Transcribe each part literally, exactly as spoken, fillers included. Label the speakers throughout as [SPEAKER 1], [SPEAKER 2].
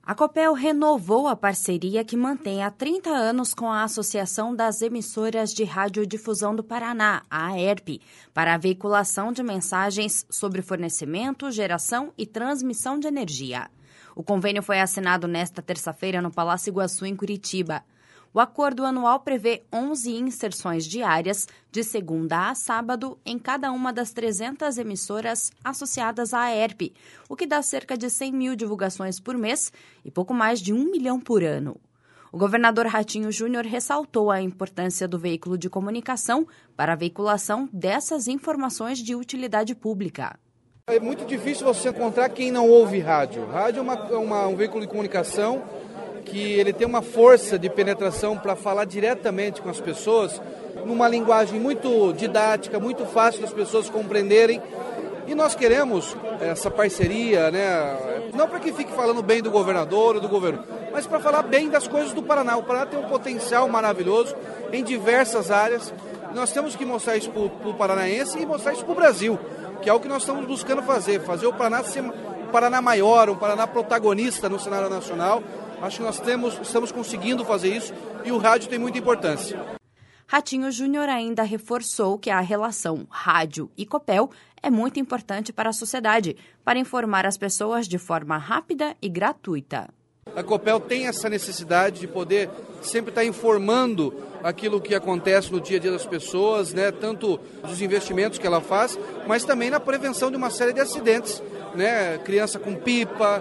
[SPEAKER 1] A Copel renovou a parceria que mantém há trinta anos com a Associação das Emissoras de Radiodifusão do Paraná, a AERP, para a veiculação de mensagens sobre fornecimento, geração e transmissão de energia. O convênio foi assinado nesta terça-feira no Palácio Iguaçu, em Curitiba. O acordo anual prevê onze inserções diárias, de segunda a sábado, em cada uma das trezentas emissoras associadas à AERP, o que dá cerca de cem mil divulgações por mês e pouco mais de um milhão por ano. O governador Ratinho Júnior ressaltou a importância do veículo de comunicação para a veiculação dessas informações de utilidade pública.
[SPEAKER 2] É muito difícil você encontrar quem não ouve rádio. Rádio é uma, uma, um veículo de comunicação que ele tem uma força de penetração para falar diretamente com as pessoas, numa linguagem muito didática, muito fácil das pessoas compreenderem. E nós queremos essa parceria, né? Não para que fique falando bem do governador ou do governo, mas para falar bem das coisas do Paraná. O Paraná tem um potencial maravilhoso em diversas áreas. Nós temos que mostrar isso para o paranaense e mostrar isso para o Brasil, que é o que nós estamos buscando fazer, fazer o Paraná ser um Paraná maior, um Paraná protagonista no cenário nacional. Acho que nós temos, estamos conseguindo fazer isso e o rádio tem muita importância.
[SPEAKER 1] Ratinho Júnior ainda reforçou que a relação rádio e Copel é muito importante para a sociedade, para informar as pessoas de forma rápida e gratuita.
[SPEAKER 2] A Copel tem essa necessidade de poder sempre estar informando aquilo que acontece no dia a dia das pessoas, né? Tanto dos investimentos que ela faz, mas também na prevenção de uma série de acidentes, né? Criança com pipa,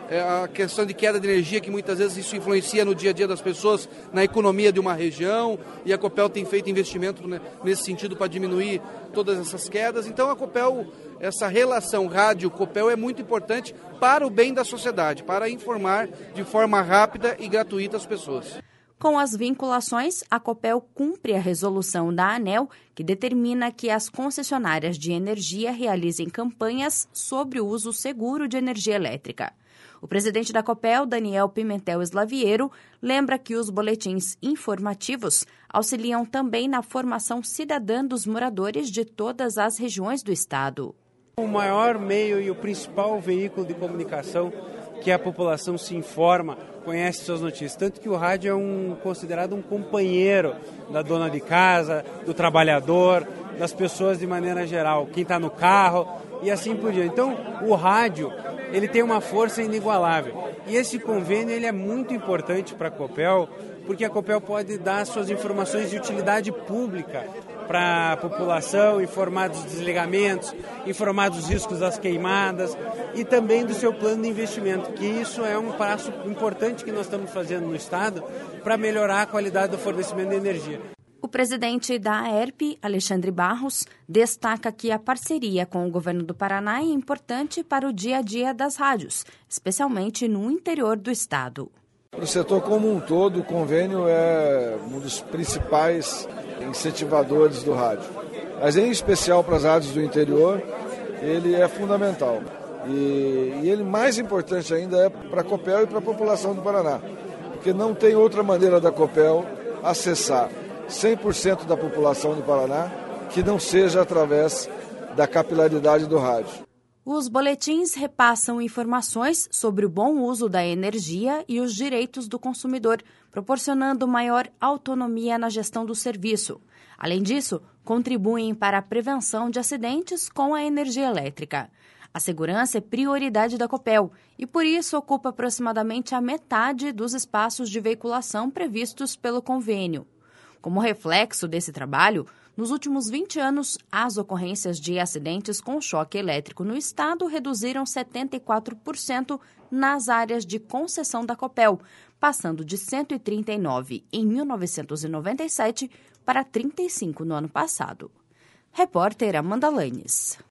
[SPEAKER 2] a questão de queda de energia, que muitas vezes isso influencia no dia a dia das pessoas, na economia de uma região, e a Copel tem feito investimento nesse sentido para diminuir todas essas quedas. Então a Copel, essa relação rádio-Copel é muito importante para o bem da sociedade, para informar de forma rápida e gratuita as pessoas.
[SPEAKER 1] Com as vinculações, a Copel cumpre a resolução da ANEEL, que determina que as concessionárias de energia realizem campanhas sobre o uso seguro de energia elétrica. O presidente da Copel, Daniel Pimentel Slaviero, lembra que os boletins informativos auxiliam também na formação cidadã dos moradores de todas as regiões do estado.
[SPEAKER 3] O maior meio e o principal veículo de comunicação que a população se informa, conhece suas notícias. Tanto que o rádio é um, considerado um companheiro da dona de casa, do trabalhador, das pessoas de maneira geral, quem está no carro e assim por diante. Então, o rádio ele tem uma força inigualável. E esse convênio ele é muito importante para a Copel, porque a Copel pode dar suas informações de utilidade pública para a população, informar dos desligamentos, informar dos riscos das queimadas e também do seu plano de investimento, que isso é um passo importante que nós estamos fazendo no Estado para melhorar a qualidade do fornecimento de energia.
[SPEAKER 1] O presidente da AERP, Alexandre Barros, destaca que a parceria com o governo do Paraná é importante para o dia a dia das rádios, especialmente no interior do estado.
[SPEAKER 4] Para o setor como um todo, o convênio é um dos principais incentivadores do rádio. Mas em especial para as rádios do interior, ele é fundamental. E, e ele mais importante ainda é para a Copel e para a população do Paraná, porque não tem outra maneira da Copel acessar cem por cento da população do Paraná que não seja através da capilaridade do rádio.
[SPEAKER 1] Os boletins repassam informações sobre o bom uso da energia e os direitos do consumidor, proporcionando maior autonomia na gestão do serviço. Além disso, contribuem para a prevenção de acidentes com a energia elétrica. A segurança é prioridade da Copel e, por isso, ocupa aproximadamente a metade dos espaços de veiculação previstos pelo convênio. Como reflexo desse trabalho, nos últimos vinte anos, as ocorrências de acidentes com choque elétrico no estado reduziram setenta e quatro por cento nas áreas de concessão da Copel, passando de cento e trinta e nove em mil novecentos e noventa e sete para trinta e cinco no ano passado. Repórter Amanda Lanes.